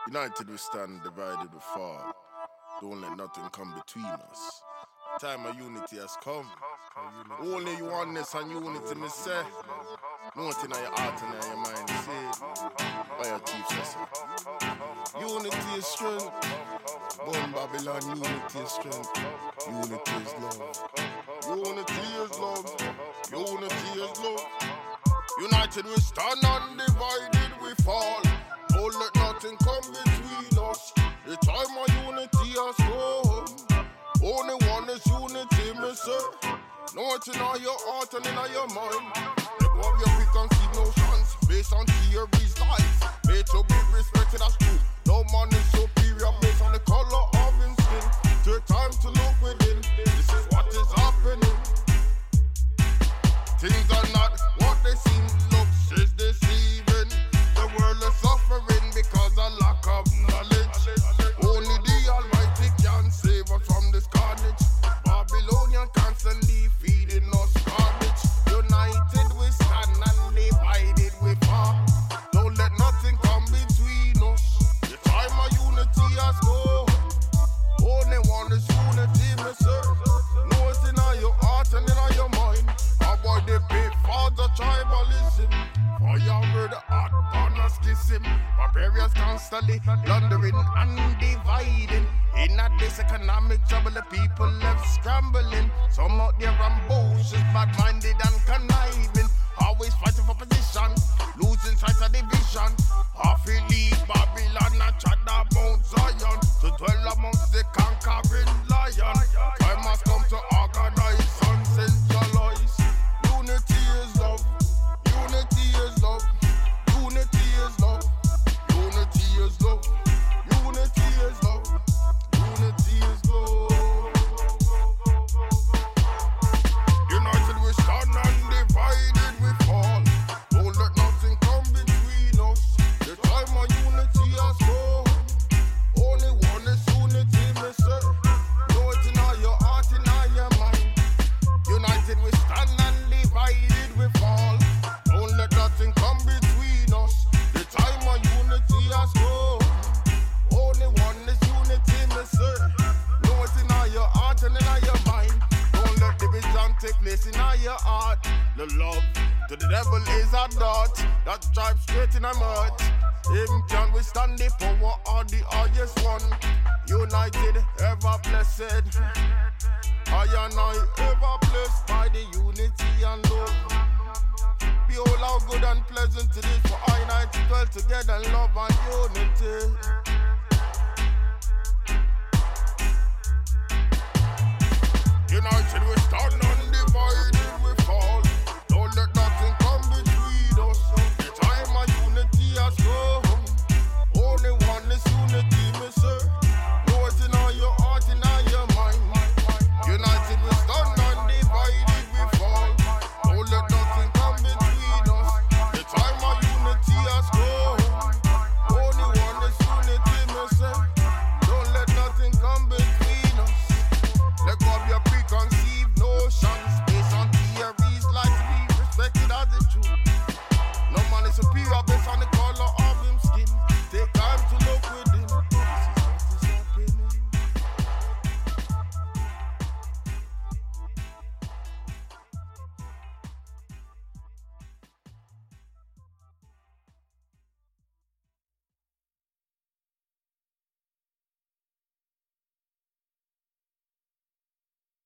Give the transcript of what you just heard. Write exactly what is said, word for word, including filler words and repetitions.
United we stand, divided we fall. Don't let nothing come between us. Time of unity has come. Only you oneness and unity, me say. Nothing in your heart and in your mind, say. By your chief, say. Unity is strength. Born Babylon, unity is strength. Unity is love. Unity is love. Unity is love. United we stand, undivided we fall. Don't let nothing come between us. The time of unity has come. Only one is unity, me say. Know it in all your heart and in all your mind. Let go of your preconceived notions based on theories, lies. Made to be respected as true. No man is superior based on the color of his skin. Take time to look within. This is what is happening. Things are not what they seem. Looks is deceiving. The world is suffering because of lack of knowledge. Only the Almighty can save us from this carnage. Babylonian constantly feeding us garbage. United we stand and divided we fall. Don't let nothing come between us. The time of unity has come. Only one is unity, me sir. Know it in all your heart and in all your mind. Avoid the pay for the tribalism. For your word heart on schism. Barbarians constantly plundering and dividing. In that this economic trouble, the people left scrambling. Some out there ambitious, bad-minded and conniving. Always fighting for position, losing sight of division. Half leave Babylon and Chadda Mount Zion to dwell amongst the conquering lion. Time has come to organize and centralize. Unity is love. Unity is love. Unity is love. Unity is love. Unity is love. Unity is love. United we stand and divided we fall. Don't let nothing come between us. The time of unity has come. Only one is unity, me sir. Know it in all your heart, in all your mind. United we stand and divided we fall. Don't let nothing come between us. The time of unity has come. Only one is unity, me sir. Know it in all your heart and in all your mind. Don't let division take place in all your heart. The love to the devil is a dart that drives straight in a heart. Him can withstand the power of the highest one. United, ever blessed. I and I ever blessed by the unity and love. Behold how good and pleasant it is for I and I to dwell together in love and unity. United we stand on